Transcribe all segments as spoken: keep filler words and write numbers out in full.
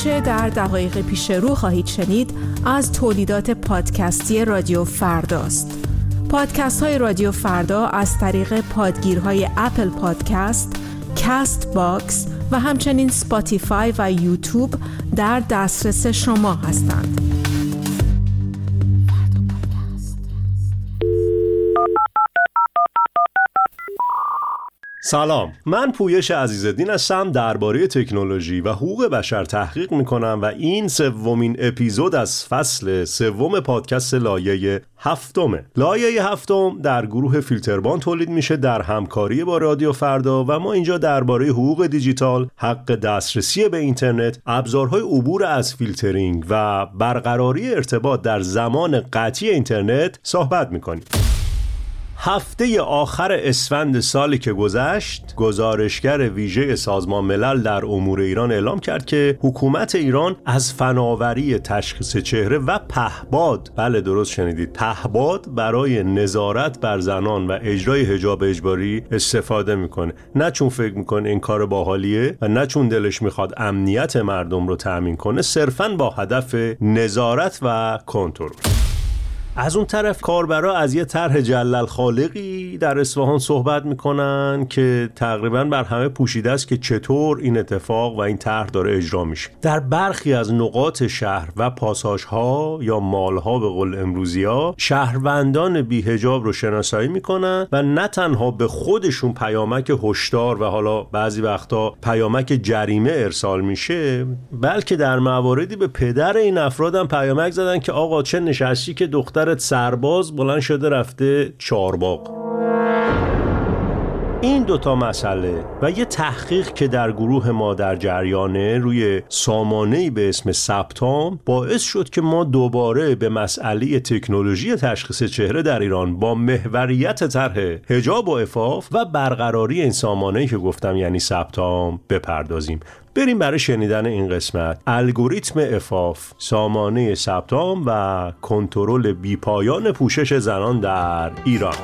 آنچه در دقایق پیش رو خواهید شنید از تولیدات پادکستی رادیو فرداست. پادکست های رادیو فردا از طریق پادگیرهای اپل پادکست، کست باکس و همچنین سپاتیفای و یوتیوب در دسترس شما هستند. سلام، من پویش عزیزالدین هستم، درباره تکنولوژی و حقوق بشر تحقیق میکنم و این سومین اپیزود از فصل سوم پادکست لایه هفتمه. لایه هفتم در گروه فیلتربان تولید میشه در همکاری با رادیو فردا و ما اینجا درباره حقوق دیجیتال، حق دسترسی به اینترنت، ابزارهای عبور از فیلترینگ و برقراری ارتباط در زمان قطعی اینترنت صحبت میکنیم. هفته آخر اسفند سالی که گذشت، گزارشگر ویژه سازمان ملل در امور ایران اعلام کرد که حکومت ایران از فناوری تشخیص چهره و پهباد، بله درست شنیدید، پهباد برای نظارت بر زنان و اجرای حجاب اجباری استفاده میکنه. نه چون فکر میکنه این کار باحالیه و نه چون دلش میخواد امنیت مردم رو تأمین کنه، صرفاً با هدف نظارت و کنترل. از اون طرف کاربرا از یه طرح جلل خالقی در اصفهان صحبت میکنن که تقریبا بر همه پوشیده است که چطور این اتفاق و این طرح داره اجرا میشه. در برخی از نقاط شهر و پاساژها یا مالها به قول امروزی‌ها، شهروندان بی حجاب رو شناسایی میکنن و نه تنها به خودشون پیامک هشدار و حالا بعضی وقتا پیامک جریمه ارسال میشه، بلکه در مواردی به پدر این افراد هم پیامک زدن که آقا چه نشستی که دختر سرباز بلند شده رفته چارباغ. این دوتا مسئله و یه تحقیق که در گروه ما در جریانه روی سامانه‌ای به اسم سپتام باعث شد که ما دوباره به مسئله تکنولوژی تشخیص چهره در ایران با محوریت طرح حجاب و عفاف و برقراری این سامانه‌ای که گفتم یعنی سپتام بپردازیم. بریم برای شنیدن این قسمت. الگوریتم عفاف، سامانه سپتام و کنترل بیپایان پوشش زنان در ایران.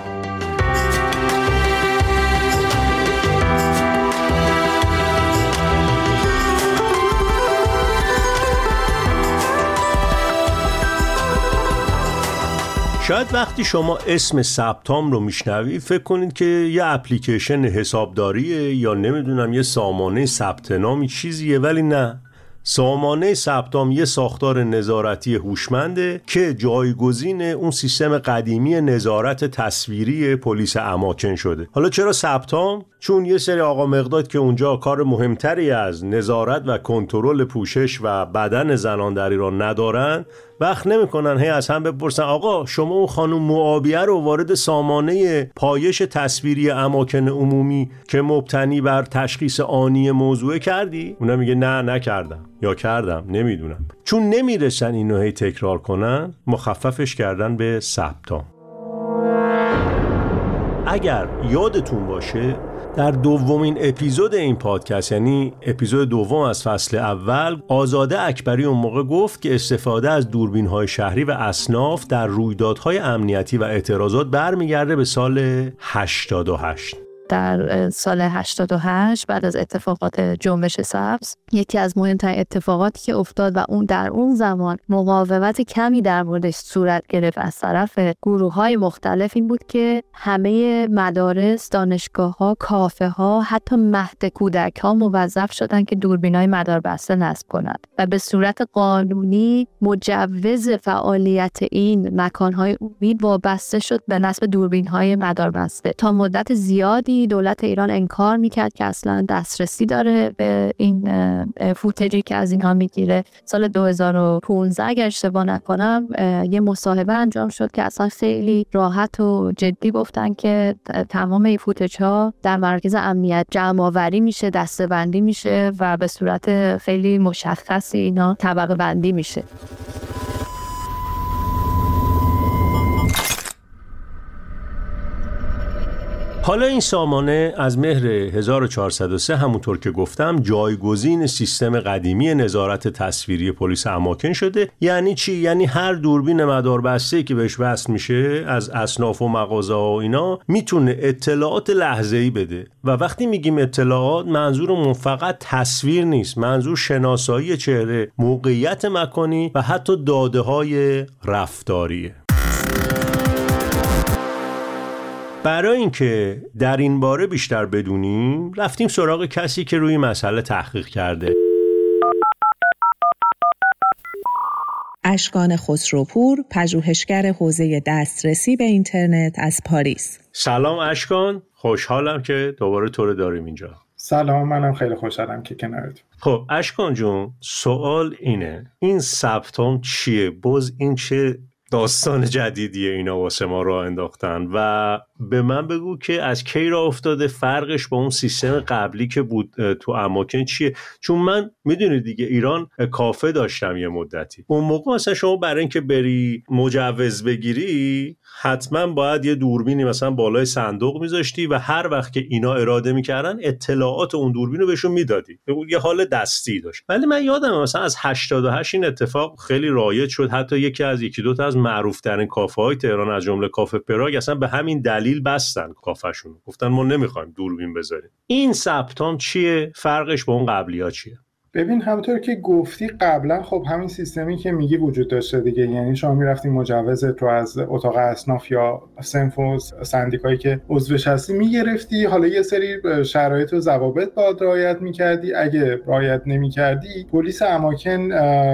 شاید وقتی شما اسم سپتام رو میشنوید فکر کنید که یه اپلیکیشن حسابداریه یا نمیدونم یه سامانه ثبت نامی چیزیه، ولی نه. سامانه سپتام یه ساختار نظارتی هوشمنده که جایگزین اون سیستم قدیمی نظارت تصویری پلیس اماکن شده. حالا چرا سپتام؟ چون یه سری آقا مقداد که اونجا کار مهمتری از نظارت و کنترل پوشش و بدن زنان در ایران ندارن، وقت نمیکنن هی از هم بپرسن آقا شما اون خانم معابیه رو وارد سامانه پایش تصویری اماکن عمومی که مبتنی بر تشخیص آنی موضوع کردی؟ اونا میگه نه نکردم یا کردم نمیدونم. چون نمیرسن اینو هی تکرار کنن، مخففش کردن به سپتام. اگر یادتون باشه در دومین اپیزود این پادکست، یعنی اپیزود دوم از فصل اول، آزاده اکبری اون موقع گفت که استفاده از دوربین‌های شهری و اصناف در رویدادهای امنیتی و اعتراضات برمیگرده به سال هشتاد و هشت. در سال هشتاد و هشت بعد از اتفاقات جنبش سبز، یکی از مهمترین اتفاقاتی که افتاد و اون در اون زمان مقاومت کمی در موردش صورت گرفت از طرف گروه‌های مختلف، این بود که همه مدارس، دانشگاه‌ها، کافه‌ها، حتی مهد کودک‌ها موظف شدن که دوربین‌های مداربسته نصب کنند و به صورت قانونی مجوز فعالیت این مکان‌های عمومی وابسته شد به نصب دوربین‌های مداربسته. تا مدت زیادی دولت ایران انکار میکرد که اصلا دسترسی داره به این فوتجی که از اینها میگیره. سال دو هزار و پانزده اگر اشتباه نکنم یه مصاحبه انجام شد که اصلا خیلی راحت و جدی گفتن که تمام این فوتج ها در مرکز امنیت جمع آوری میشه، دسته بندی میشه و به صورت خیلی مشخصی اینا طبقه بندی میشه. حالا این سامانه از مهر هزار و چهارصد و سه همونطور که گفتم جایگزین سیستم قدیمی نظارت تصویری پلیس اماکن شده. یعنی چی؟ یعنی هر دوربین مداربسته که بهش وصل میشه از اصناف و مغازه ها و اینا میتونه اطلاعات لحظه‌ای بده. و وقتی میگیم اطلاعات منظورمون فقط تصویر نیست، منظور شناسایی چهره، موقعیت مکانی و حتی داده های رفتاریه. برای اینکه در این باره بیشتر بدونیم رفتیم سراغ کسی که روی مسئله تحقیق کرده. اشکان خسروپور، پژوهشگر حوزه دسترسی به اینترنت از پاریس. سلام اشکان، خوشحالم که دوباره تو رو داریم اینجا. سلام، منم خیلی خوشحالم که کنارتون. خب اشکان جون، سوال اینه، این ثبتام چیه؟ باز این چه داستان جدیدیه اینا واسه ما راه انداختن و به من بگو که از کی راه افتاده، فرقش با اون سیستم قبلی که بود تو اماکن چیه؟ چون من میدونی دیگه ایران کافه داشتم یه مدتی، اون موقع مثلا شما برای اینکه بری مجوز بگیری حتما باید یه دوربینی مثلا بالای صندوق میذاشتی و هر وقت که اینا اراده میکردن اطلاعات اون دوربین رو بهشون میدادی، یه حال دستی داشت. ولی من یادم مثلا از هشتاد و هشت این اتفاق خیلی رایج شد، حتی یکی از یکی دو تا از معروف ترین کافه های تهران از جمله کافه پراگ اصلا به همین دلیل بستن کافهشون، گفتن ما نمیخوایم دوربین بذاریم. این ثبتام چیه؟ فرقش با اون قبلی‌ها چیه؟ ببین همونطور که گفتی قبلا خب همین سیستمی که میگی وجود داشته دیگه، یعنی شما میرفتی مجوز تو از اتاق اصناف یا صنف و سندیکایی که عضوش هستی میگرفتی، حالا یه سری شرایط و ضوابط باید رعایت میکردی، اگه رعایت نمیکردی پلیس اماکن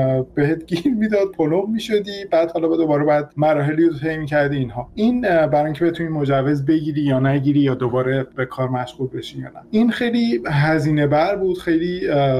بهت گیر میداد، پلوغ میشدی، بعد حالا دوباره بعد مراحلی رو طی میکردی. اینها این برای اینکه بتونی مجوز بگیری یا نگیری یا دوباره به کار مشغول بشی یا نه، این خیلی هزینه بر بود، خیلی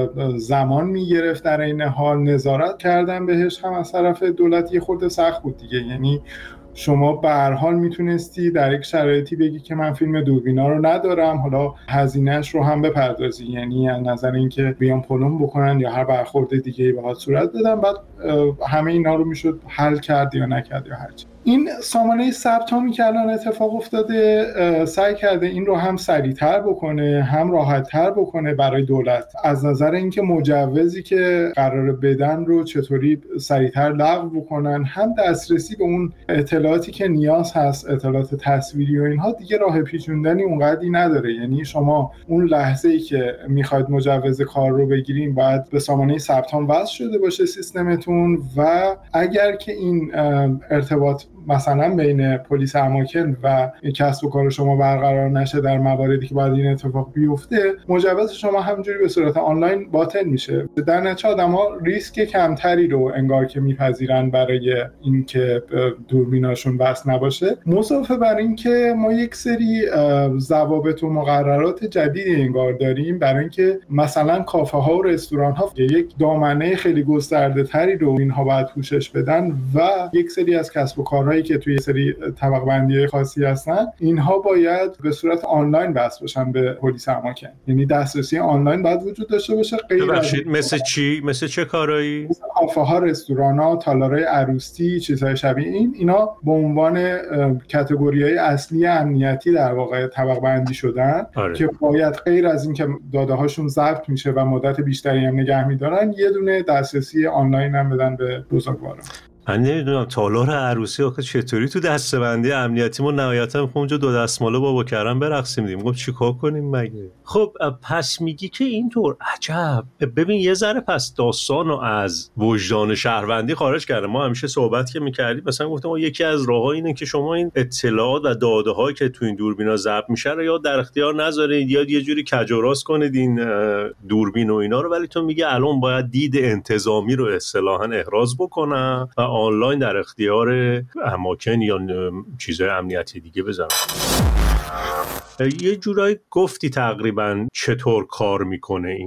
زمان میگرفت. در این حال نظارت کردن بهش هم از طرف دولت یه خورده سخت بود دیگه، یعنی شما به هر حال میتونستی در یک شرایطی بگی که من فیلم دوربینا رو ندارم، حالا هزینه‌اش رو هم بپردازی، یعنی از نظر اینکه بیان پلم بکنن یا هر برخورد دیگه‌ای باهات صورت بدن، بعد همه اینا رو میشد حل کرد یا نکرد یا هر چی. این سامانه ثبت‌هایی که الان اتفاق افتاده سعی کرده این رو هم سریع‌تر بکنه هم راحت‌تر بکنه برای دولت، از نظر اینکه مجوزی که قراره بدن رو چطوری سریع‌تر لغو بکنن، هم دسترسی به اون اطلاعاتی که نیاز هست، اطلاعات تصویری و اینها دیگه راه پیچوندنی اونقدری نداره. یعنی شما اون لحظه‌ای که میخواید مجوز کار رو بگیرین باید به سامانه ثبت‌ها وصل شده باشه سیستمتون، و اگر که این ارتباط مثلا بین پلیس اماکن و کسب و کار شما برقرار نشه در مواردی که باید این اتفاق بیفته، مجوز شما همونجوری به صورت آنلاین باطل میشه. در نتیجه آدم‌ها ریسک کمتری رو انگار که میپذیرن برای اینکه دوربیناشون بس نباشه، مضافه بر این که ما یک سری ضوابط و مقررات جدیدی انگار داریم برای اینکه مثلا کافه ها و رستوران ها یک دامنه خیلی گسترده تری رو اینها باید پوشش بدن و یک سری از کسب و کارهایی که توی سری طبقه بندی خاصی هستن اینها باید به صورت آنلاین وصل بشن به پلیس اماکن، یعنی دسترسی آنلاین باید وجود داشته باشه. غیر از مثل چی؟ مثل چه کارهایی؟ مثل کافه ها، رستوران ها، تالارهای عروسی، چیزهای شبیه این، اینا به عنوان کاتگوری‌های اصلی امنیتی در واقع طبقه بندی شدن. آره. که باید غیر از این که داده هاشون ضبط میشه و مدت بیشتری هم نگه میدارن، یه دونه دسترسی آنلاین هم بدن به بزرگواران. من نمیدونم تالار عروسی آخه چطوری تو دسته‌بندی امنیتی ما نهایتا میخوام اونجا دو دستماله بابا کردن برقصیم دیگه، میگم چیکار کنیم مگه؟ خب پس میگی که اینطور، عجب. ببین یه ذره پس داستانو از وجدان شهروندی خارج کرده. ما همیشه صحبت که میکردیم مثلا گفتم ما یکی از راه‌ها اینه که شما این اطلاعات و داده‌هایی که تو این دوربینا ضبط میشه رو یا در اختیار نذارید یا یه جوری کج و راست کنید این دوربین و اینا رو، ولی تو میگه الان باید دید انتظامی رو اصطلاحاً احراز بکنن و آنلاین در اختیار اماکن یا چیزهای امنیتی دیگه بذارم. یه جورایی گفتی تقریبا چطور کار میکنه این؟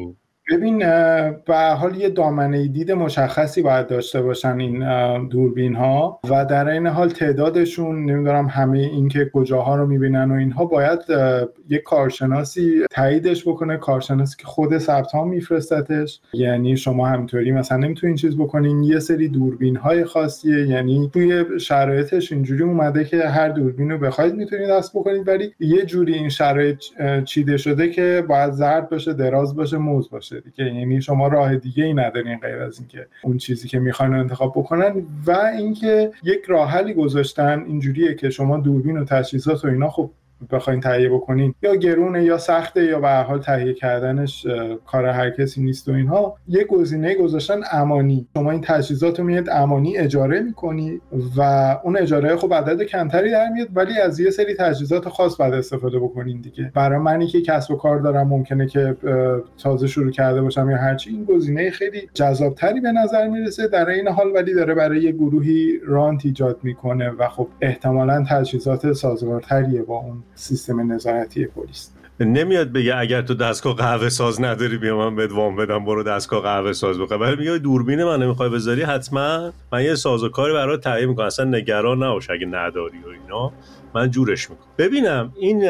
ببین به حال یه دامنه دید مشخصی باید داشته باشن این دوربین ها و در این حال تعدادشون نمیدونم همه این که کجاها رو میبینن و اینها باید یک کارشناسی تاییدش بکنه، کارشناسی که خود ثبت ها میفرستتش. یعنی شما همینطوری مثلا نمیتونین چیز بکنین. یه سری دوربین های خاصیه، یعنی توی شرایطش اینجوری اومده که هر دوربین رو بخواید میتونید دست بکنید، ولی یه جوری این شرایط چیده شده که باید زرد باشه، دراز باشه، موز باشه دیگه. یعنی شما راه دیگه ای ندارین غیر از اینکه اون چیزی که میخواین انتخاب بکنن. و اینکه یک راه حلی گذاشتن اینجوریه که شما دوربین و تجهیزات و اینا خب بخواین تهیه بکنین یا گرونه یا سخته یا به هر حال تهیه کردنش کار هر کسی نیست و اینها، یه گزینه گذاشتن امانی. شما این تجهیزات رو میاد امانی اجاره میکنی و اون اجاره خب عدد کمتری در میاد، ولی از یه سری تجهیزات خاص بعد استفاده بکنین دیگه. برای منی که کسب و کار دارم، ممکنه که تازه شروع کرده باشم یا هرچی، این گزینه خیلی جذابتری به نظر میرسه در این حال، ولی داره برای یه گروهی رانت ایجاد میکنه و خب احتمالاً تجهیزات سازگارتریه با اون سیستم نظارتی پلیس. نمیاد بگه اگر تو دستگاه قهوه ساز نداری بیا من بهت وام بدم برو دستگاه قهوه ساز بخر، ولی میگه دوربین من نمیخوای بذاری حتما من یه سازوکاری برات تهیه میکنم، اصلا نگران نباش اگه نداری و اینا من جورش میکنم. ببینم این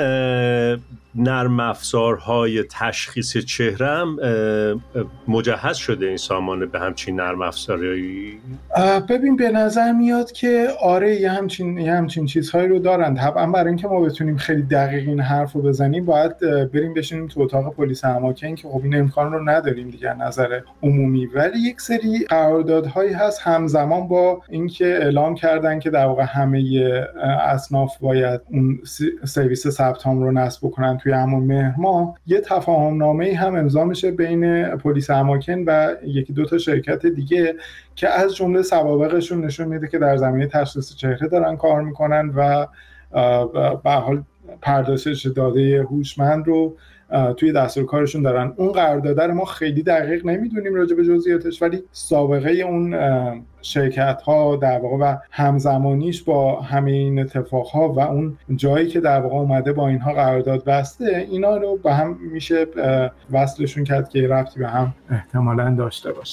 نرم افزارهای تشخیص چهره هم مجهز شده این سامانه به همچین نرم افزارهایی؟ ببین به نظر میاد که آره یه همچین یه همچین چیزهایی رو دارن. طبعا برای اینکه ما بتونیم خیلی دقیق این حرف رو بزنیم باید بریم بشینیم تو اتاق پلیس اماکن که خب این امکان رو نداریم دیگه نظر عمومی، ولی یک سری قراردادهایی هست همزمان با اینکه اعلام کردن که در واقع همه اصناف باید اون سرویس ثبت هم رو نصب بکنن توی همون مهر ماه، یه تفاهم نامه‌ای هم امضا میشه بین پلیس اماکن و یکی دو تا شرکت دیگه که از جمله سوابقشون نشون میده که در زمینه تشخیص چهره دارن کار میکنن و به حال پردازش داده هوشمند رو توی دستور کارشون دارن. اون قرارداد رو ما خیلی دقیق نمیدونیم راجع به جزئیاتش، ولی سابقه اون شرکت ها در واقع و همزمانیش با همه این اتفاق ها و اون جایی که در واقع اومده با اینها قرارداد بسته، اینا رو به هم میشه وصلشون کرد که ربطی به هم احتمالاً داشته باشه.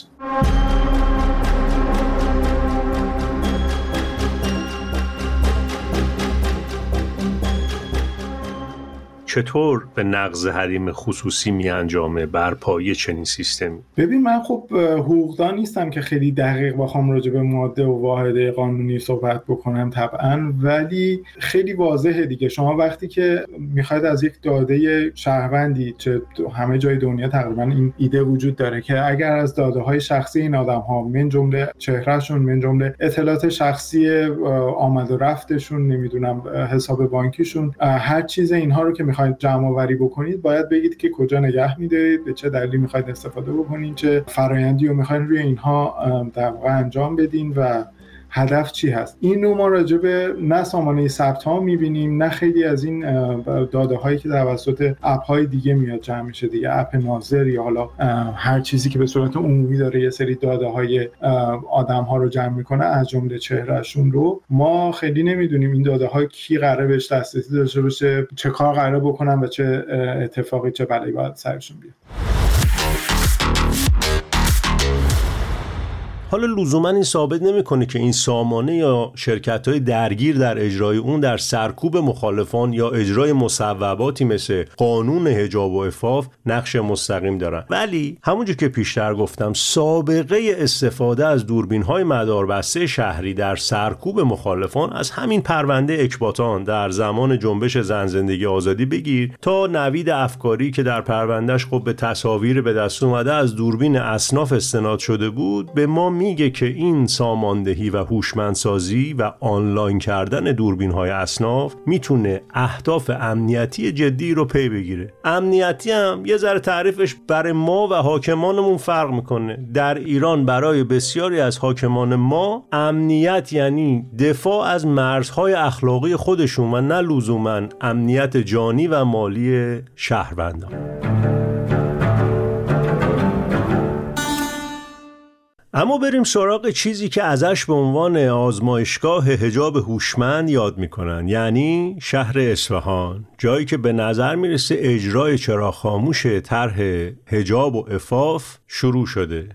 چطور به نقض حریم خصوصی می انجامه برپایی چنین سیستمی؟ ببین من خب حقوقدان نیستم که خیلی دقیق بخوام راجع به ماده و واحده قانونی صحبت بکنم طبعا، ولی خیلی واضحه دیگه. شما وقتی که میخواید از یک داده شهروندی، چه همه جای دنیا تقریبا این ایده وجود داره که اگر از داده های شخصی این آدم ها من جمله چهرهشون، من جمله اطلاعات شخصی آمد و رفتشون، نمیدونم حساب بانکیشون، هر چیز اینها رو که میخواید جمع آوری بکنید باید بگید که کجا نگه می‌دارید، به چه دلیلی می‌خواید استفاده بکنید، چه فرآیندی رو می‌خواید روی اینها در واقع انجام بدین و هدف چی هست. این رو ما راجع به نه سامانه ثبت ها می‌بینیم نه خیلی از این داده هایی که توسط اپ های دیگه میاد جمع میشه دیگه، اپ ناظر یا حالا هر چیزی که به صورت عمومی داره یه سری داده های آدم ها رو جمع میکنه از جمله چهرهشون رو. ما خیلی نمیدونیم این داده ها کی قراره بهش دسترسی داشته باشه، چه کار قراره بکنن و چه اتفاقی چه بلایی باید سرشون بیاد. حالا لزوما این ثابت نمیکنه که این سامانه یا شرکت‌های درگیر در اجرای اون در سرکوب مخالفان یا اجرای مصوباتی مثل قانون حجاب و عفاف نقش مستقیم دارن، ولی همونجور که پیشتر گفتم سابقه استفاده از دوربین‌های مداربسته شهری در سرکوب مخالفان از همین پرونده اکباتان در زمان جنبش زن زندگی آزادی بگیر تا نوید افکاری که در پروندهش خب به تصاویر به دست اومده از دوربین اصناف استناد شده بود، به ما میگه که این ساماندهی و هوشمندسازی و آنلاین کردن دوربین‌های اصناف میتونه اهداف امنیتی جدی رو پی بگیره. امنیتی هم یه ذره تعریفش برای ما و حاکمانمون فرق میکنه. در ایران برای بسیاری از حاکمان ما امنیت یعنی دفاع از مرزهای اخلاقی خودشون و نه لزوماً امنیت جانی و مالی شهروندان. اما بریم سراغ چیزی که ازش به عنوان آزمایشگاه حجاب هوشمند یاد میکنن، یعنی شهر اصفهان، جایی که به نظر میرسه اجرای چراغ خاموش طرح حجاب و عفاف شروع شده.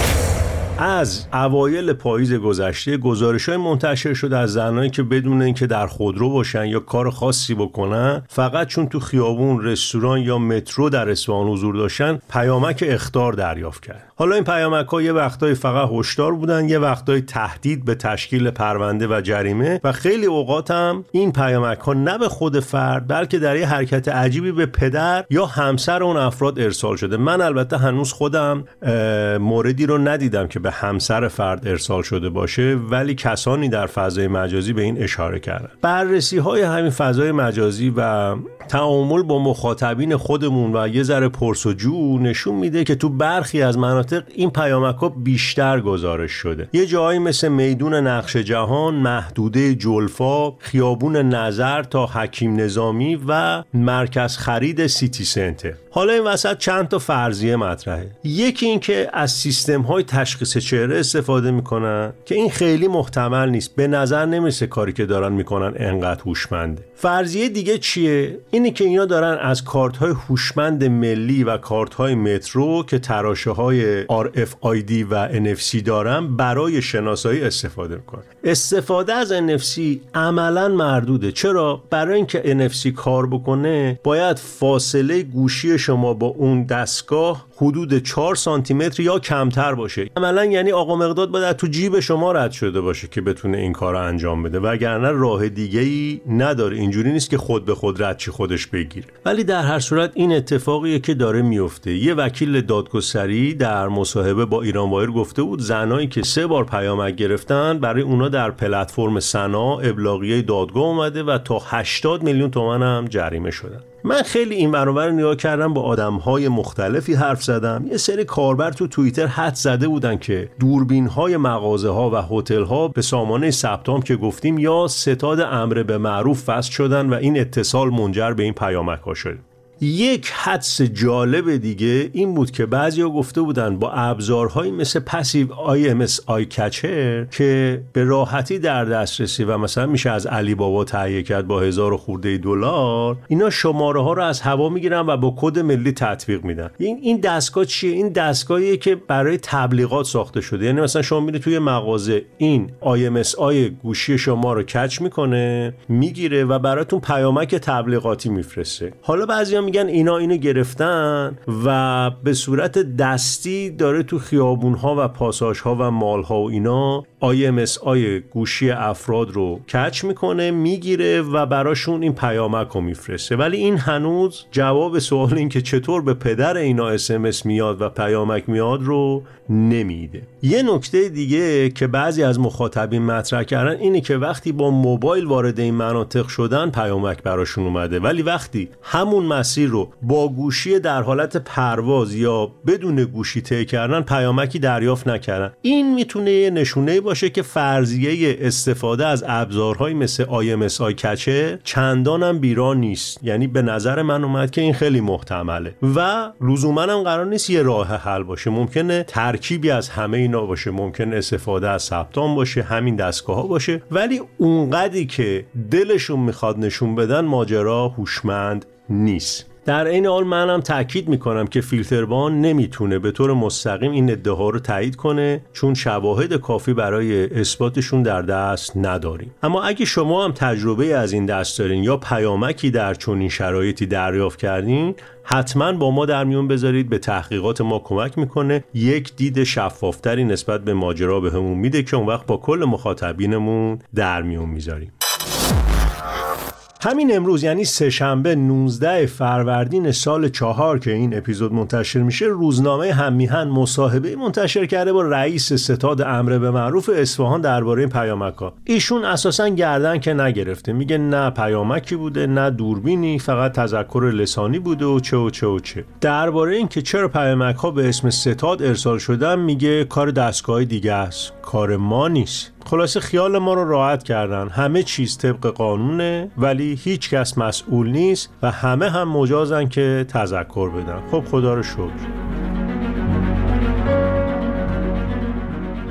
از اوایل پاییز گذشته گزارش‌های منتشر شده از زنایی که بدون اینکه در خودرو باشن یا کار خاصی بکنن، فقط چون تو خیابون، رستوران یا مترو در اصفهان حضور داشتن، پیامک اخطار دریافت کرد. حالا این پیامک‌ها یه وقتایی فقط هشدار بودن، یه وقتایی تهدید به تشکیل پرونده و جریمه و خیلی اوقات هم این پیامک‌ها نه به خود فرد بلکه در یه حرکت عجیبی به پدر یا همسر اون افراد ارسال شده. من البته هنوز خودم موردی رو ندیدم که به همسر فرد ارسال شده باشه، ولی کسانی در فضای مجازی به این اشاره کردن. بررسی‌های همین فضای مجازی و تعامل با مخاطبین خودمون و یه ذره پرس‌وجو نشون میده که تو برخی از مناطق این پیامک‌ها بیشتر گزارش شده. یه جایی مثل میدون نقش جهان، محدوده جلفا، خیابون نظر تا حکیم نظامی و مرکز خرید سیتی سنتر. حالا این وسط چند تا فرضیه مطرحه. یکی این که از سیستم‌های تشخیص چهره استفاده میکنن که این خیلی محتمل نیست، به نظر نمیرسه کاری که دارن میکنن انقدر هوشمنده. فرضیه دیگه چیه؟ اینی که اینا دارن از کارت‌های هوشمند ملی و کارت‌های مترو که تراشه‌های آر اف آی دی و ان اف سی دارن برای شناسایی استفاده میکنن. استفاده از ان اف سی عملاً مردوده. چرا؟ برای اینکه ان اف سی کار بکنه باید فاصله گوشی شما با اون دستگاه حدود چهار سانتی متر یا کمتر باشه. عملاً یعنی آقا مقداد باید تو جیب شما رد شده باشه که بتونه این کار رو انجام بده، وگرنه راه دیگه‌ای نداره. اینجوری نیست که خود به خود رد چی خودش بگیره. ولی در هر صورت این اتفاقیه که داره میفته. یه وکیل دادگستری در مصاحبه با ایران وایر گفته بود زنایی که سه بار پیامک گرفتن برای اونا در پلتفرم سنا ابلاغیه دادگاه اومده و تا هشتاد میلیون تومان هم جریمه شدن. من خیلی این برابر نگاه کردم، با آدم‌های مختلفی حرف زدم. یه سری کاربر تو توییتر حد زده بودن که دوربین‌های مغازه‌ها و هتل‌ها به سامانه ثبتام که گفتیم یا ستاد امر به معروف وصل شدن و این اتصال منجر به این پیامک‌ها شد. یک حدس جالب دیگه این بود که بعضیا گفته بودن با ابزارهایی مثل پسیو آی ام اس آی کچر که به راحتی در دسترسی و مثلا میشه از علی بابا تهیه کرد با هزار خورده دلار، اینا شماره ها رو از هوا میگیرن و با کد ملی تطبیق میدن. این این دستگاه چیه؟ این دستگاهیه که برای تبلیغات ساخته شده. یعنی مثلا شما میری توی مغازه، این آی ام اس آی گوشی شما رو کچ میکنه، میگیره و براتون پیامک تبلیغاتی میفرسته. حالا بعضیا میگن اینا اینو گرفتن و به صورت دستی داره تو خیابون‌ها و پاساژها و مال‌ها و اینا آی ام اس آی گوشی افراد رو کچ میکنه، میگیره و براشون این پیامک رو میفرسته. ولی این هنوز جواب سوال این که چطور به پدر اینا اس ام اس میاد و پیامک میاد رو نمیده. یه نکته دیگه که بعضی از مخاطبین مطرح کردن اینه که وقتی با موبایل وارد این مناطق شدن پیامک براشون اومده، ولی وقتی همون مسیر رو با گوشی در حالت پرواز یا بدون گوشی طی کردن پیامکی دریافت نکردن. این میتونه یه نشونه باشه که فرضیه استفاده از ابزارهای مثل آی ام اس آی کچر چندان هم بیراه نیست. یعنی به نظر من اومد که این خیلی محتمله و لزوما هم قرار نیست یه راه حل باشه. ممکنه ترکیبی از همه اینا باشه، ممکنه استفاده از ثبتان باشه، همین دستگاه‌ها باشه، ولی اونقدری که دلشون میخواد نشون بدن ماجرا هوشمند نیست. در این حال منم تاکید میکنم که فیلتربان نمیتونه به طور مستقیم این ادعا رو تایید کنه، چون شواهد کافی برای اثباتشون در دست نداریم. اما اگه شما هم تجربه از این دست دارین یا پیامکی در چنین شرایطی دریافت کردین، حتما با ما در میون بذارید. به تحقیقات ما کمک میکنه، یک دید شفافتری نسبت به ماجرا بهمون میده که اون وقت با کل مخاطبینمون در میون میذاریم. همین امروز یعنی سه‌شنبه نوزده فروردین سال چهار که این اپیزود منتشر میشه، روزنامه هممیهن مصاحبه منتشر کرده با رئیس ستاد امر به معروف اصفهان درباره این پیامک‌ها. ایشون اساساً گردن که نگرفته، میگه نه پیامکی بوده نه دوربینی، فقط تذکر لسانی بوده و چه و چه و چه. درباره این که چرا پیامک‌ها به اسم ستاد ارسال شدن میگه کار دستگاه دیگه است، کار ما نیست. خلاصه خیال ما رو راحت کردن، همه چیز طبق قانونه ولی هیچ کس مسئول نیست و همه هم مجازن که تذکر بدن. خب خدا رو شکر.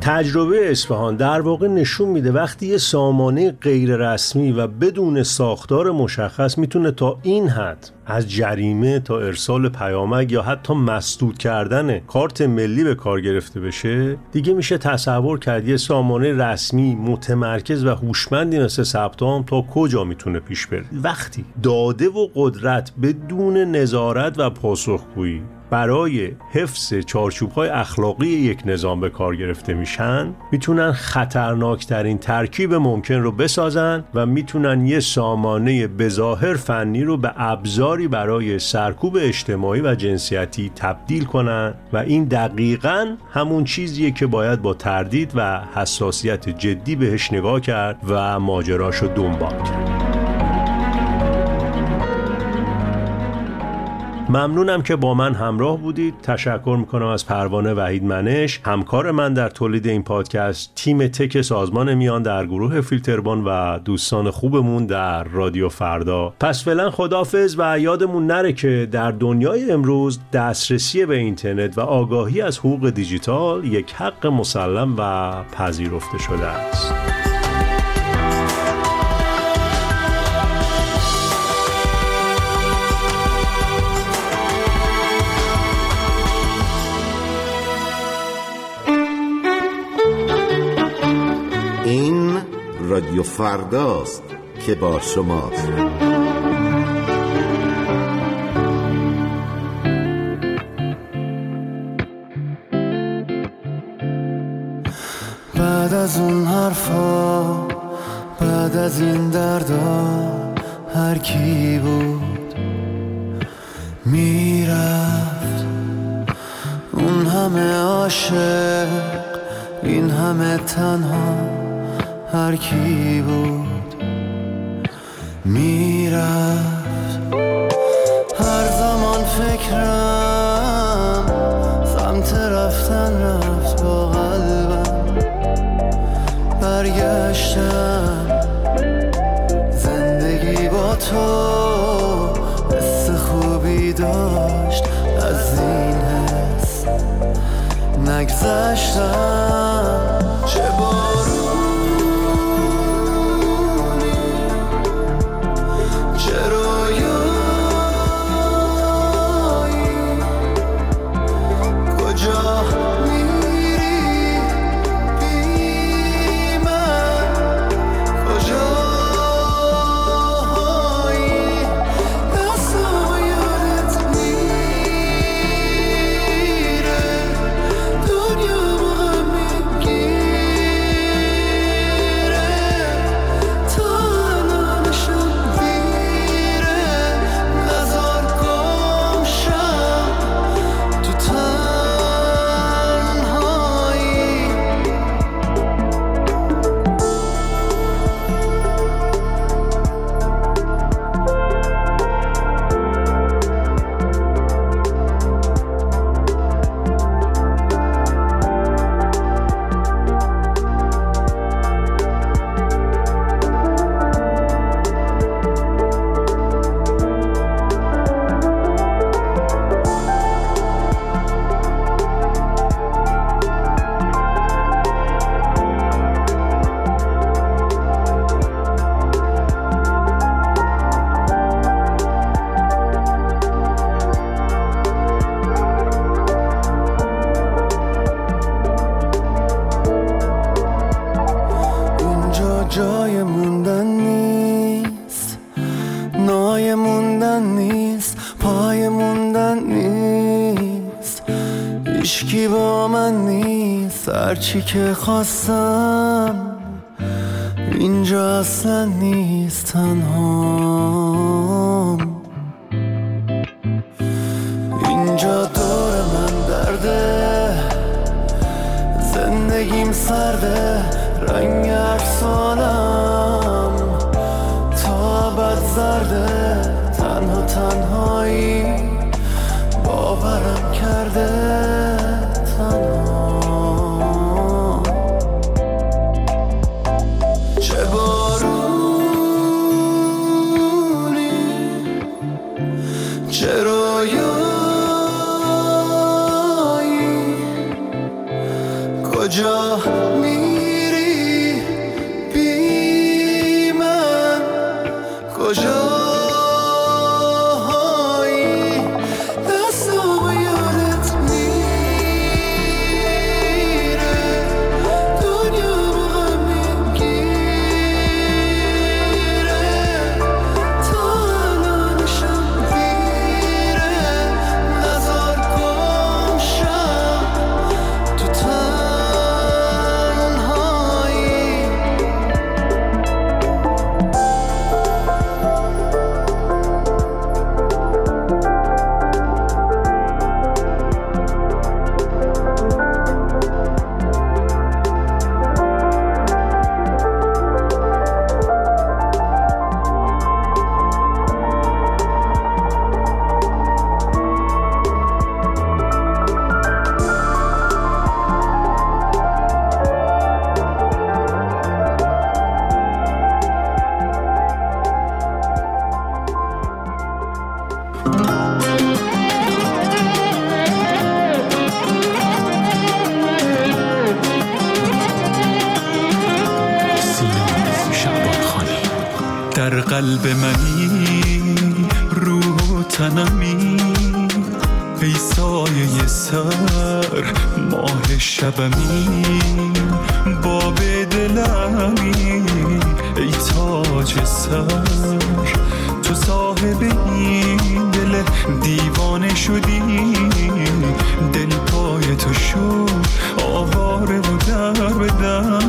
تجربه اصفهان در واقع نشون میده وقتی یه سامانه غیر رسمی و بدون ساختار مشخص میتونه تا این حد از جریمه تا ارسال پیامک یا حتی مسدود کردن کارت ملی به کار گرفته بشه، دیگه میشه تصور کرد یه سامانه رسمی متمرکز و هوشمندی مثل ثبت‌نام تا کجا میتونه پیش بره. وقتی داده و قدرت بدون نظارت و پاسخگویی برای حفظ چارچوب‌های اخلاقی یک نظام به کار گرفته میشن، میتونن خطرناکترین ترکیب ممکن رو بسازن و میتونن یه سامانه بظاهر فنی رو به ابزاری برای سرکوب اجتماعی و جنسیتی تبدیل کنن و این دقیقاً همون چیزیه که باید با تردید و حساسیت جدی بهش نگاه کرد و ماجراشو دنبال کرد. ممنونم که با من همراه بودید. تشکر میکنم از پروانه وحید منش، همکار من در تولید این پادکست، تیم تک سازمان میان در گروه فیلتربان و دوستان خوبمون در رادیو فردا. پس فعلا خداحافظ و یادمون نره که در دنیای امروز دسترسی به اینترنت و آگاهی از حقوق دیجیتال یک حق مسلم و پذیرفته شده است. این رادیو فرداست که با شماست. بعد از اون حرفا، بعد از این دردا، هر کی بود میرفت. اون همه عاشق، این همه تنها، هر کی بود میرفت. هر زمان فکرم سمت رفتن رفت، با قلبم برگشتم. زندگی با تو حس خوبی داشت، از این حس نگذشتم. چه بارونی، چه رویایی، کجا میری بی من، کجایی، دستم یادت میره، دنیا جای موندن نیست، نای موندن نیست، پای موندن نیست، هیچکی با من نیست. هرچی که خواستم اینجا اصلا نیست، تنهام. اینجا دور من درده، زندگیم سرده، رنگ افسانم تا بد زرده. تنها تنهایی باورم کرده، تنها. چه بارونی، چه رویایی، کجا کجایی دستامو یادت میره دنیا با هم میگیره تا الانشم دیره نزار گم شم تو تنهایی در قلب منی روح و تنمی ای سایه سر ماه شبمی باب دلمی ای تاج سر تو صاحب این دل دیوانه شدی دل پای تو شد آواره و در بدن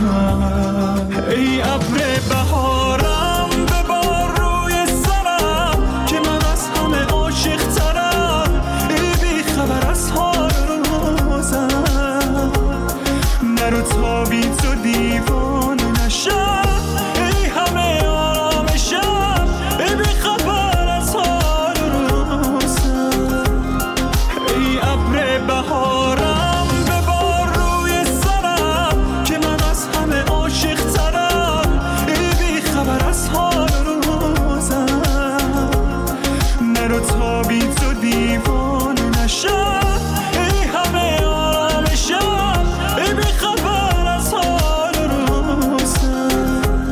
ای ابر بهارم ببار روی سرم که من از همه عاشق ترم ای بی خبر از حال روزم نرو تا بی تو دیوانه نشم ای همه آرامشم ای بی خبر از حال روزم ای ابر بهارم ببار روی سرم که من از همه عاشق ترم ای بی خبر از حال روزم نرو تا بی تو دیوانه نشم ای همه آرامشم ای بی خبر از حال روزم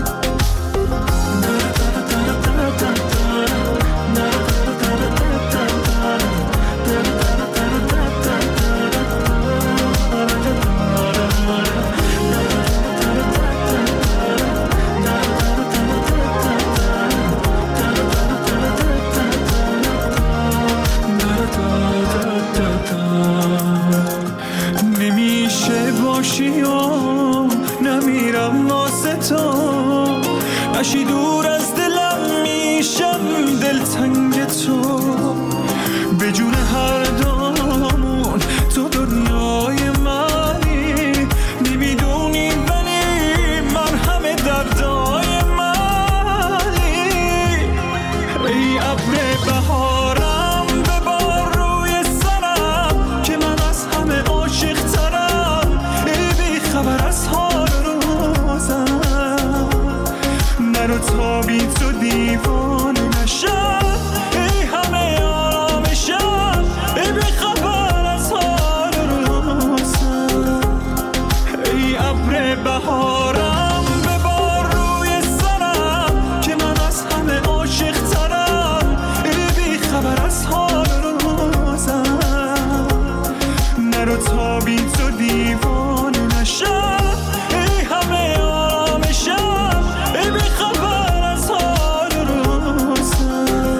نمیشه باشی و نمیرم واسه تو اشی دور از دلم میشم دلتنگ تو به جون هر دامون تو دنیای منی نمیدونی ولی من همه دردای منی ای ابر بهارم ببار روی سرم که من از همه عاشق ترم ای بی خبر از حال روزم نرو تا بی تو دیوانه نشم ای همه آرامشم ای بی خبر از حال روزم ای ابر بهارم ببار روی سرم که من از همه عاشق ترم ای بی خبر از حال روزم نرو تا بی تو دیوانه نشم ای همه آرامشم ای بی خبر از حال روزم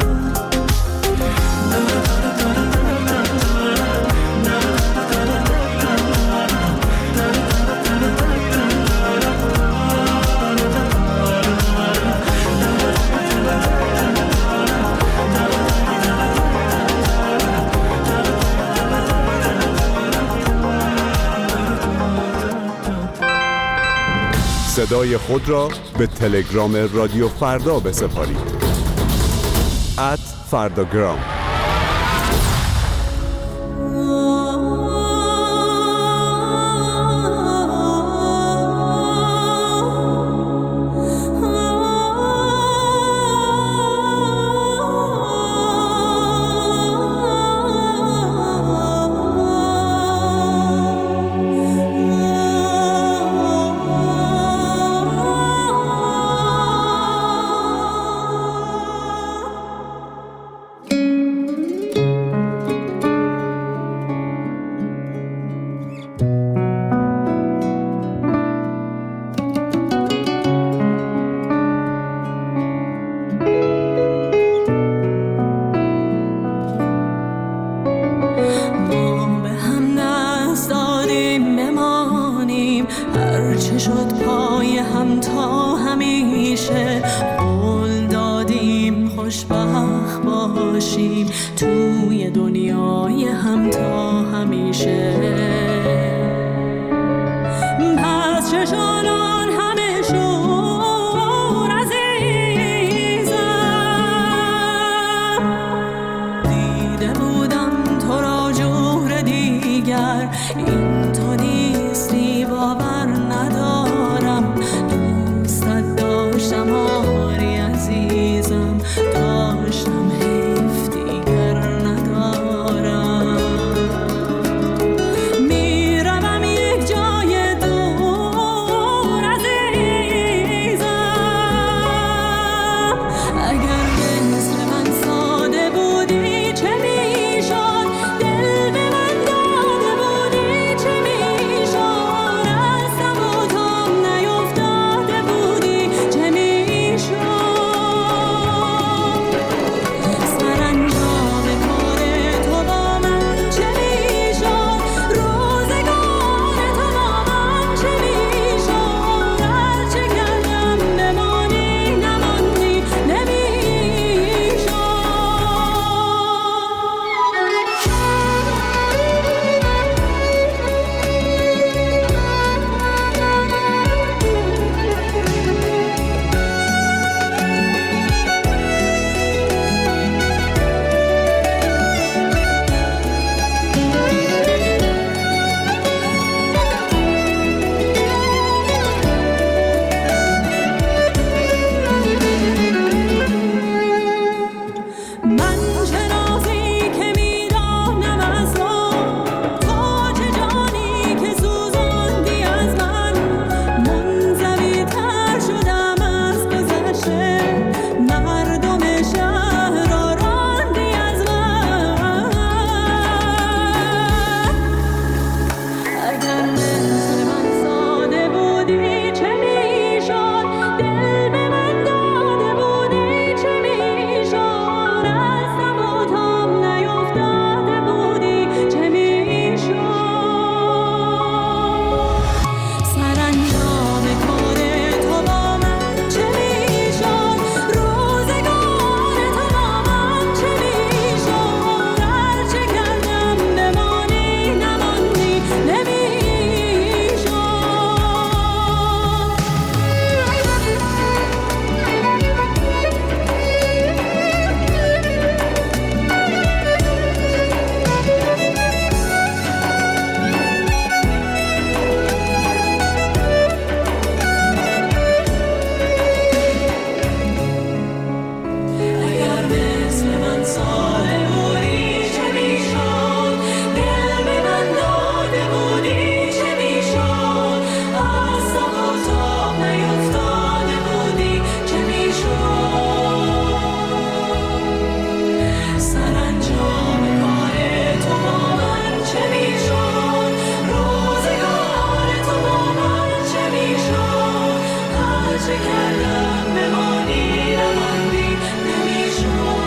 صدای خود را به تلگرام رادیو فردا بسپارید ات فرداگرام. خوشبخت باشیم توی دنیای هم تا همیشه. پس چشانان همه شور عزیزم، دیده بودم تو را جور دیگر، این تو نیستی باور ندارم. دوستت داشتم آری عزیزم، داشتم حیف دیگر ندارم. میروم یک جای دور عزیزم، اگر مثل من ساده بودی چه میشد؟ دل به من داده بودی چه میشد؟ از تب و تاب نیفتاده بودی چه میشد؟ سرانجام کار تو با من چه میشد؟ روزگار تو با من چه میشد؟ هرچه کردم بمانی نماندی نمیشد. من چه رازی که میدانم از تو، تو چه جانی که سوزاندی از من. منزوی تر شدم از گذشته، مردم شهر را راندی از من. اگر مثل من ساده بودی چه میشد؟ دل به من داده بودی چه میشد؟ از تب و تاب نیفتاده بودی چه میشد؟ سرانجام کار تو با من چه میشد؟ روزگار تو با من چه میشد؟ هرچه کردم بمانی نماندی نمیشد. اگر مثل من ساده بودی چه میشد؟ دل به من داده بودی چه میشد؟ از تب و تاب نیفتاده بودی چه میشد؟ سرانجام کار تو با من چه میشد؟ روزگار تو با من چه میشد؟ هرچه کردم بمانی نماندی نمیشد.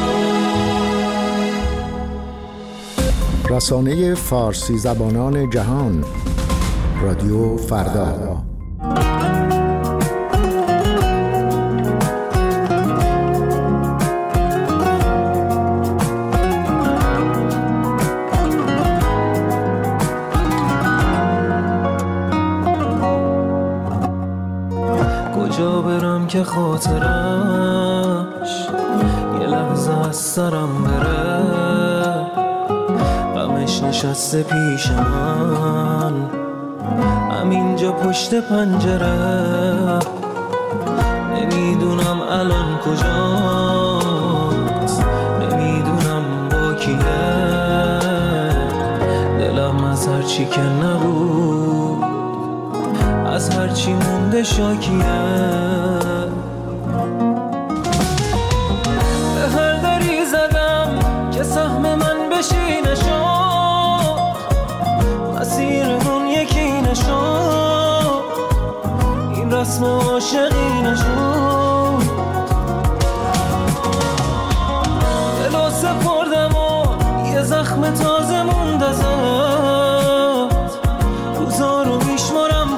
رسانه فارسی زبانان جهان، رادیو فردا. کجا برم که خاطرش یه لحظه از سرم بره؟ غمش نشسته پیش من همینجا پشت پنجره. نمیدونم الان کجاست، نمیدونم با کیه. دلم از هرچی که نبود، از هرچی مونده شاکیه. به هر دری زدم که سهم من بشی نشد، مسیرمون یکی نشد، این رسم عاشقی نشد. دلو سپردم و یه زخم تازه موند ازت، روزا رو میشمارم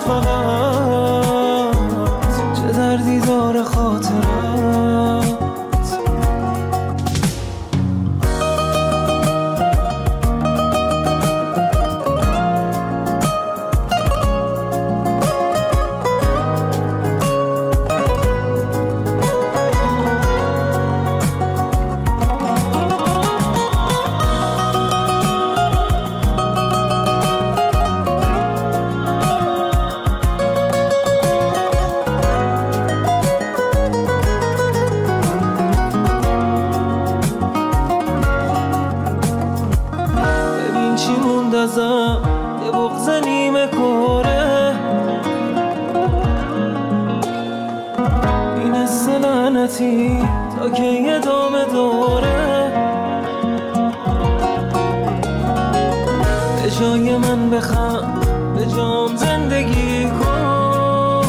فقط، چه دردی داره خاطرت. بودی تا که ادامه داره، به جای من بخند به جام زندگی کن،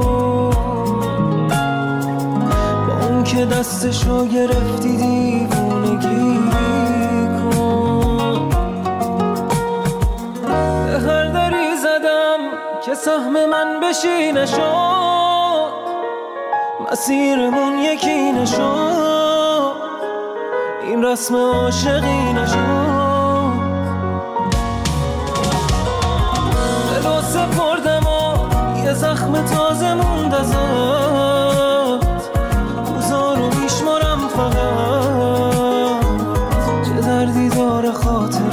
با اون که دستشو گرفتی دیوونگی کن. به هر دری زدم که سهم من بشی نشد، مسیرمون یکی نشد، این رسم عاشقی نشد. دلو سپردم و یه زخم تازه موند ازت، روزارو میشمارم فقط چه دردی داره خاطرت.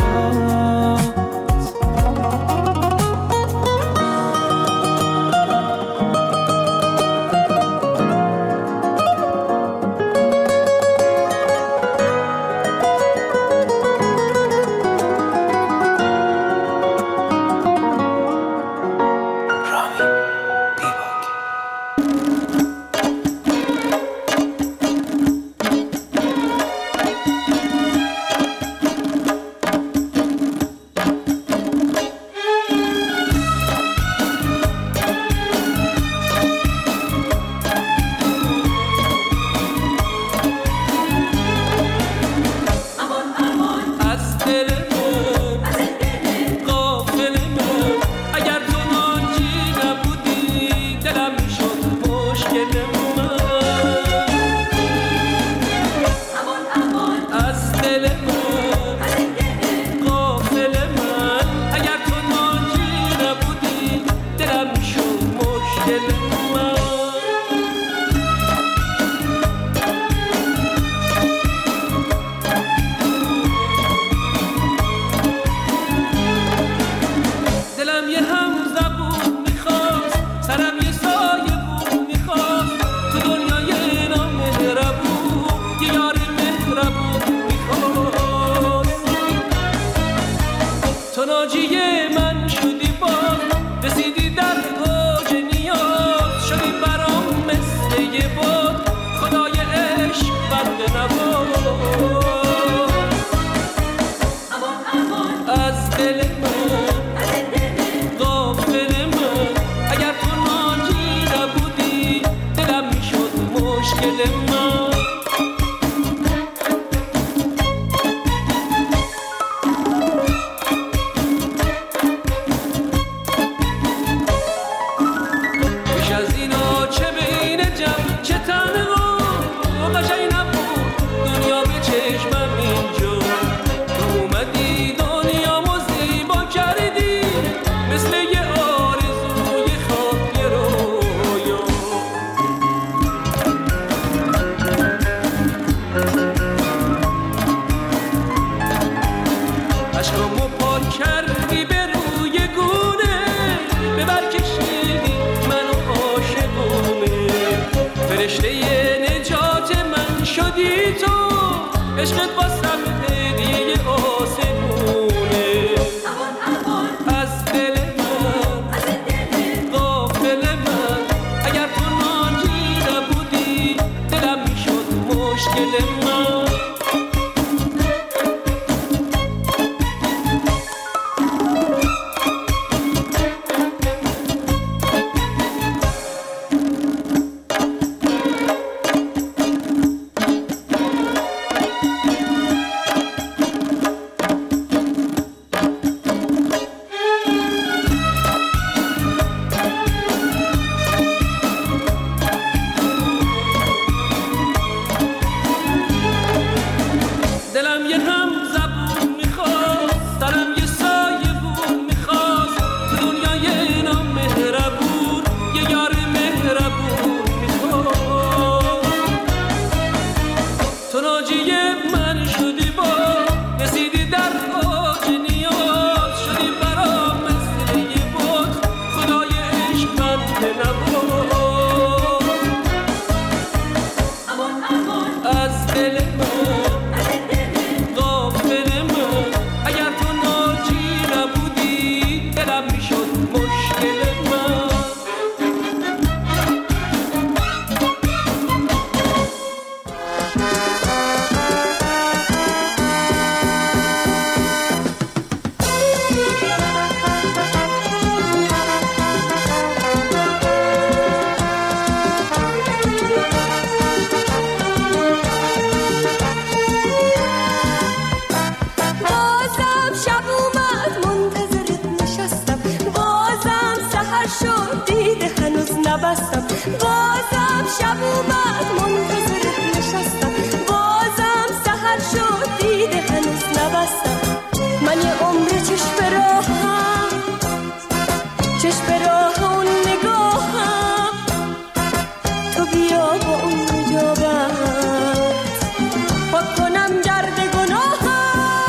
نبستم. بازم شب اومد منتظرت نشستم. بازم سحر شد دیده هنوز نبستم. من یه عمر چشم به راهم، چشم به راه اون نگاهم. تو بیا با اون نجابت پاک کنم گرد گناهم.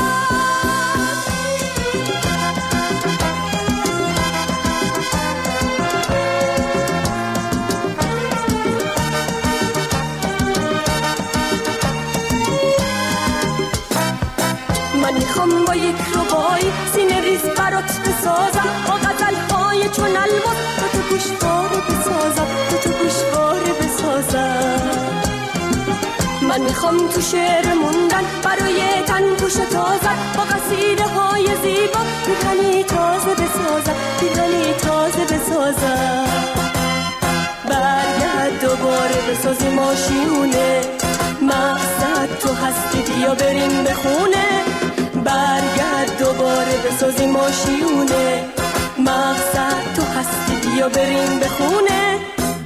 من میخوام با یک ربایی سینه ریز برات بسازم، با غزل‌های چون الماس دو تا گوشواره بسازم، دو تا گوشواره بسازم. من میخوام تو شعر موندن برای تن پوش تازن، با قصیده های زیبا پیرهنی تازه بسازم، پیرهنی تازه بسازم. برگرد دوباره بسازی ماشیونه، مقصد تو هستی بیا بریم به خونه. برگرد دوباره بسازی ماشیونه، مقصد تو هستی بیا بریم به خونه.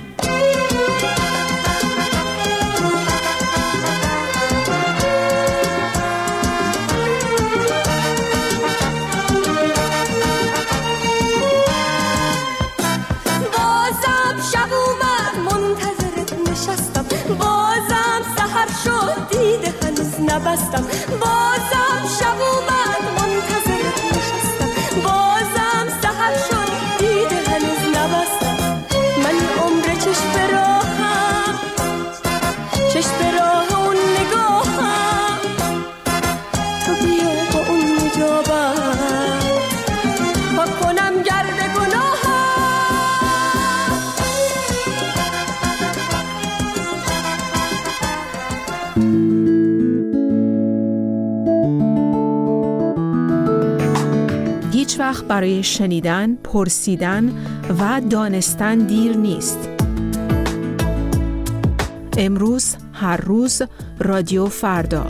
بازم شب اومد منتظرت نشستم. بازم سحر شد دیده هنوز نبستم. بازم شب اومد منتظرت نشستم. بازم سحر شد دیده هنوز نبستم. من عمر چشم به راهم، چشم به راه اون نگاهم. تو بیا با اون نجابت پاک کنم گرد گناهم. هیچ وقت برای شنیدن، پرسیدن و دانستن دیر نیست. امروز، هر روز، رادیو فردا.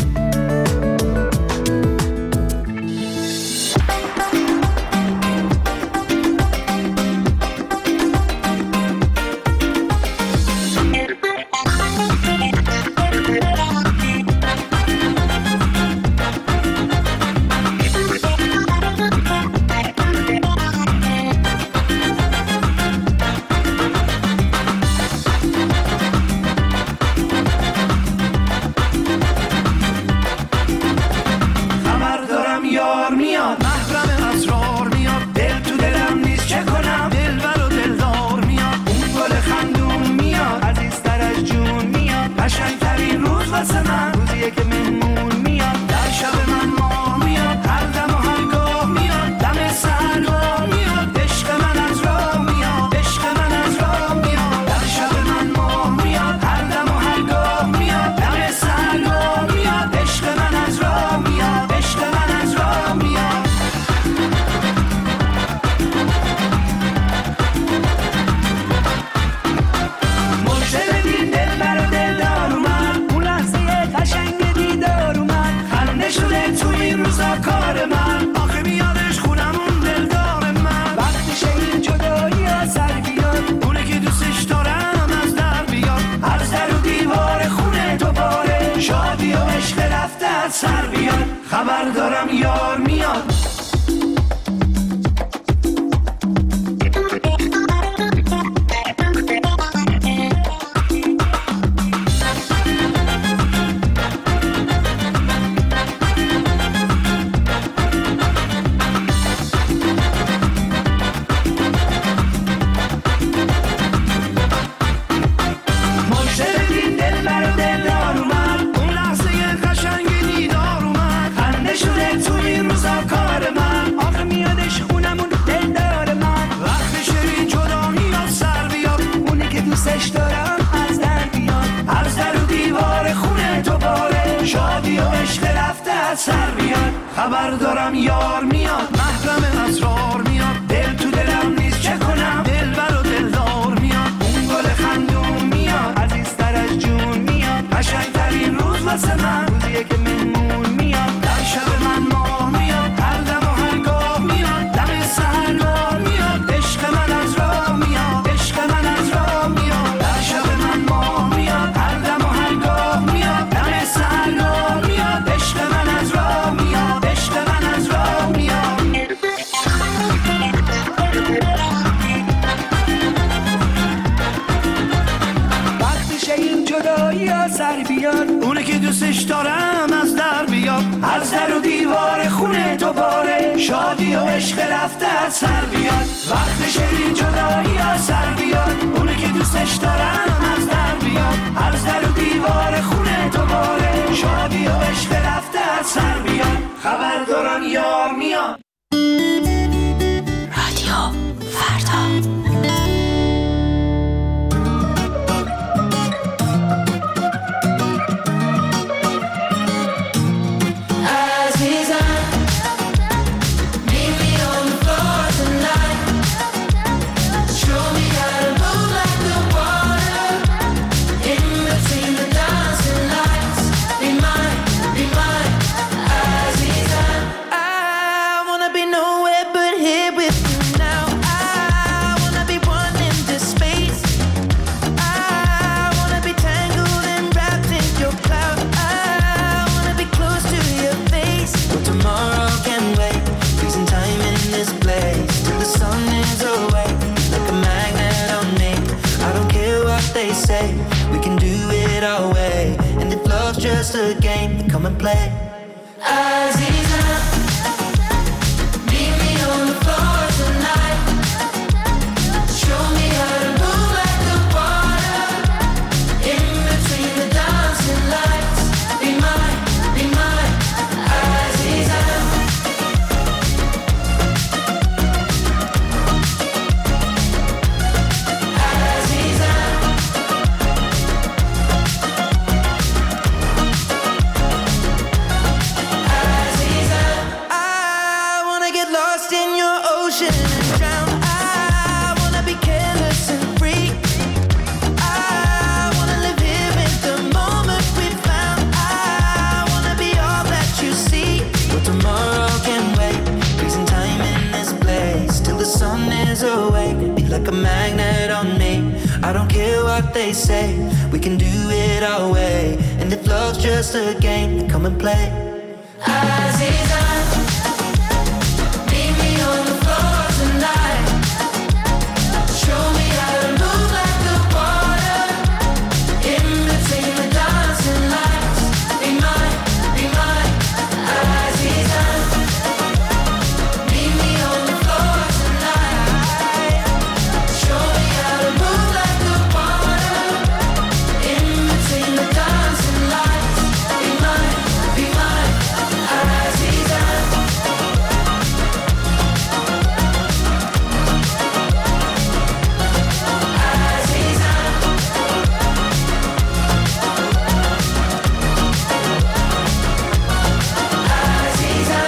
خبر دارم یار میاد. خبر دارم یار میاد، محرم اسرار میاد، دل تو دلم نیست چه کنم، دل بر و دلدار میاد، اون گل خندون میاد، عزیزتر از جون میاد، قشنگترین روز واسه من روزیه که مهمون میاد، در شب من ماه میاد، هر دم و هر گاه میاد، دم سحرگاه میاد، عشق من از راه میاد، عشق من از راه بیاد، اونه که دوستش دارم از در بیاد، از در و دیوار خونه دوباره شادی و عشق رفته از سر بیاد، وقت شیرین جدایی از سر بیاد، اونه که دوستش دارم از در بیاد، از در و دیوار خونه دوباره شادی و عشق رفته از سر بیاد، خبر دارن یار میاد. رادیو فردا. Just a game to come and play. Aziza, meet me on the floor tonight. Show me how to move like the water in between the dancing lights. Be mine, be mine, Aziza. Aziza. Like a magnet on me. I don't care what they say. We can do it our way. And if love's just a game, then come and play. Aziza, meet me on the floor tonight. Show me how to move like the water in between the dancing lights. Be mine, be mine, Aziza. Meet me on the floor tonight. Show me how to move like the water in between the dancing lights. Be mine, be mine, Aziza. Aziza. Aziza.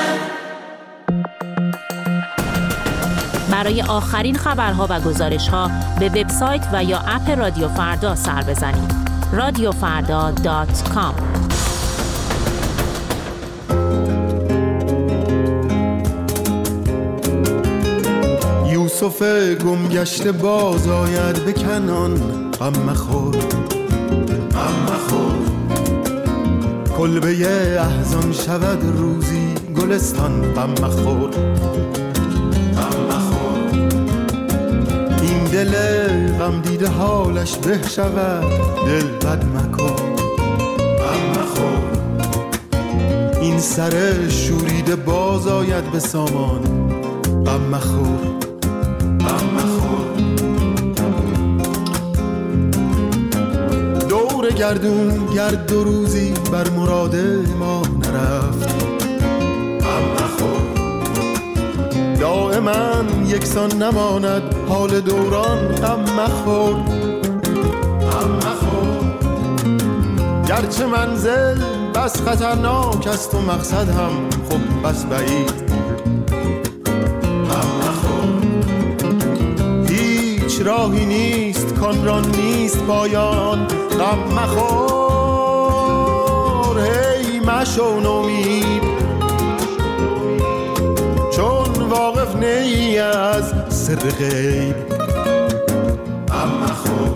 برای آخرین خبرها و گزارش‌ها به وبسایت و یا اپ رادیو فردا سر بزنید. رادیو فردا دات کام. یوسف گم گشته باز آید به کنان، غم مخور غم مخور، کلبه احزان شود روزی گلستان، غم مخور غم مخور، این دل غم دیده حالش به شود، دل بد مکن غم مخور، این سر شوریده باز آید به سامان، غم مخور غم مخور، دور گردون گرد دو روزی بر مراد ما نرفت، غم مخور، دائما یکسان نماند حال دوران، غم مخور غم مخور، گرچه منزل بس خطرناک است و مقصد هم خب بس بعید، غم مخور، هیچ راهی نیست کان را نیست پایان، غم مخور، هی مشو نومید چون واقف نی از سر غیب، غم مخور،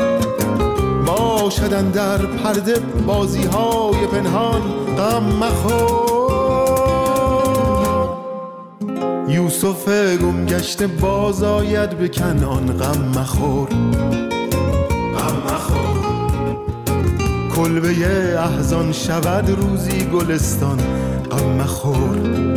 باشدن در پرده بازی های پنهان، غم مخور، یوسف گم گشته باز آید به کنعان، غم مخور غم مخور، کلبه احزان شود روزی گلستان. غم مخور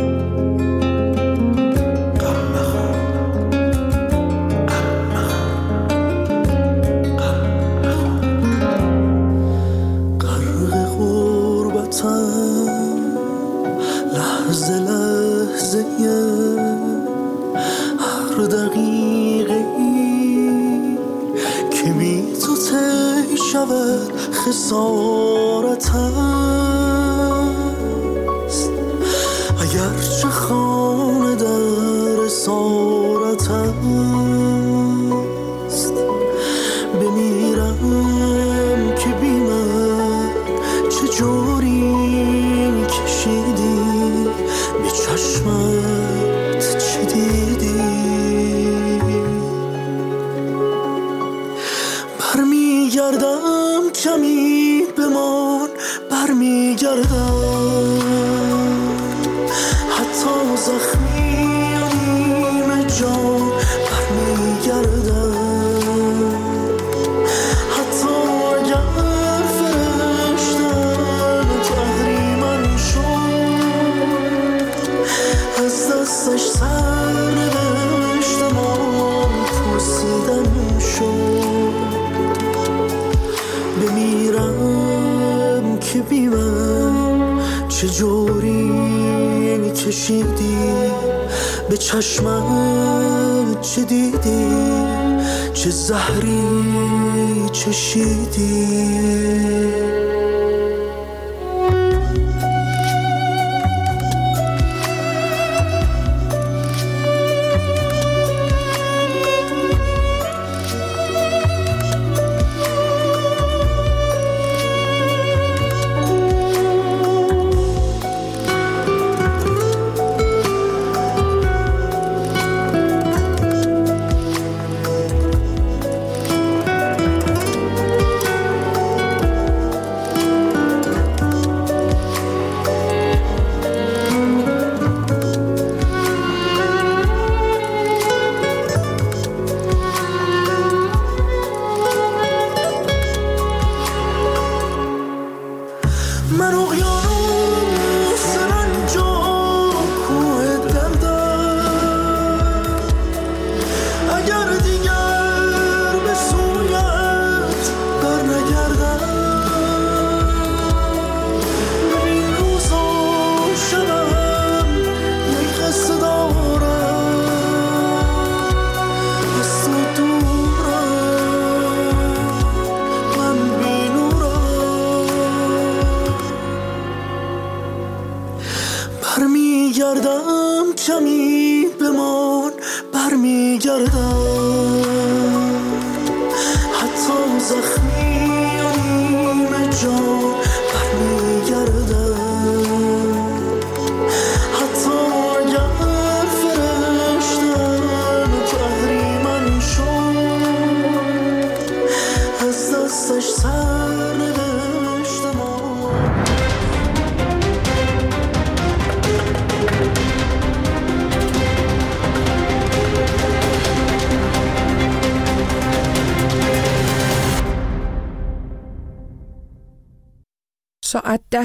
لحظه لحظه هر دقیقه ای که بی تو تی شود خسارت است. اگرچه خانه در اسارت است، بمیرم که بی من چه جوری کشیدی به چشمت، چه دیدی؟ برمیگردم کمی بمان، برمیگردم حتی زخمی و نیمه جان، برمیگردم حتی اگر فرشتن تحریمن شد، از دستش سر نوشتم آن پرسیدن شد. بمیرم که بی من چه جوری کشیدی به چشمت، چه دیدی؟ چه زهری چشیدی؟ من اقیانوس سرانجام کوه دردم، اگر دیگر به سویت بر نگردم، این روزا شبم یک قصه دارم، از تو دورم من برمیگردم کمی بمان، برمیگردم حتی زخمی و نیمه جان، برمیگردم حتی اگر فرشتن تحریمن شد، از دستش سر نوشتم ساعت ده